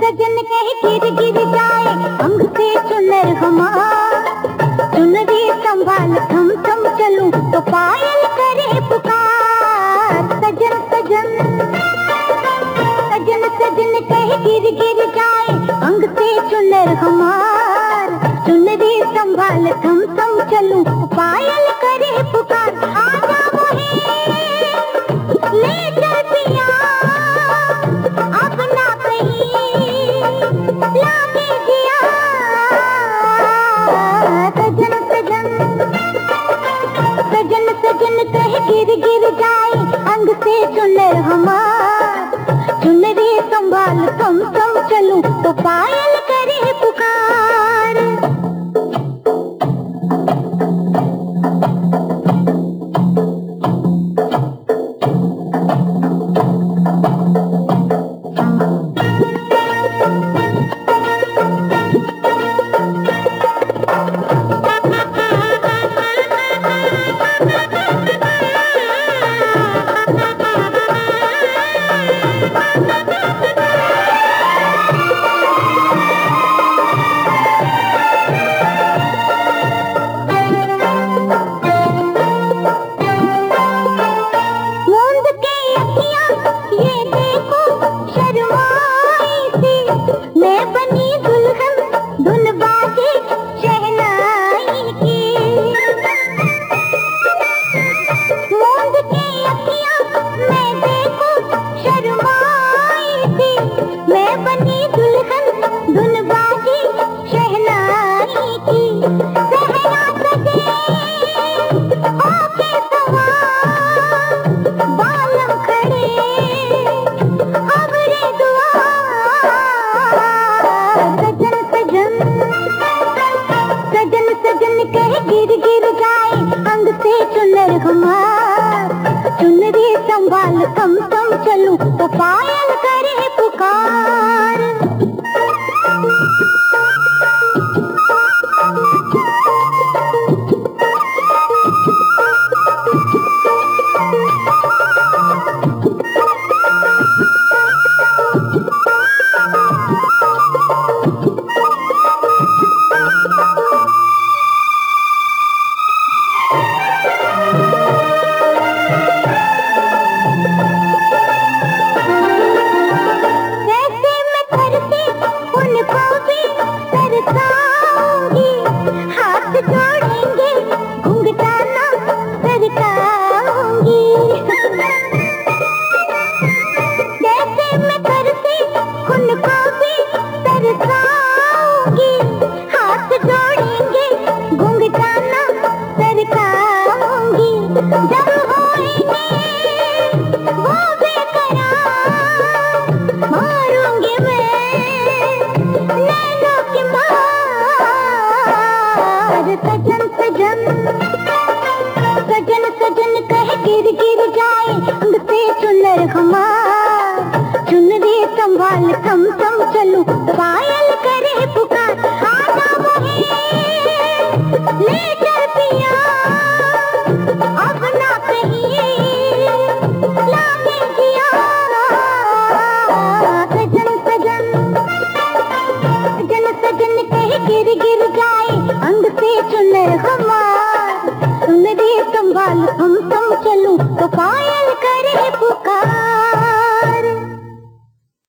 सजन कहे गिर गिर जाए अंग से चुनर हमार, चुनरी संभाल थम थम चलूं तो पायल करे पुकार। सजन सजन सजन सजन कहे गिर गिर जाए अंग से चुनर हमार, चुनरी संभाल थम थम चलूं तो पायल करे पुकार। आजा मोहे ले चल पिया अब ना कहीं लागे जिया। सजन सजन सजन सजन कहे गिर गिर जाए अंग से चुनर हमार, चुनरी संभाल थम थम चलूं तो पायल करे पुकार। चुनरी संभाल थम थम चलूं तो पायल करे पुकार। सजन सजन सजन सजन कहे गिर गिर जाए अंग से चुनर हमार, चुनरी संभाल थम थम चलूं पायल करे पुकार। आजा मोहे ले चल पिया अब ना कहीं लागे जिया। सजन सजन सजन सजन कहे गिर गिर जाए अंग से चुनर हमार, चुनरी संभाल थम थम चलूं तो पायल करे पुकार।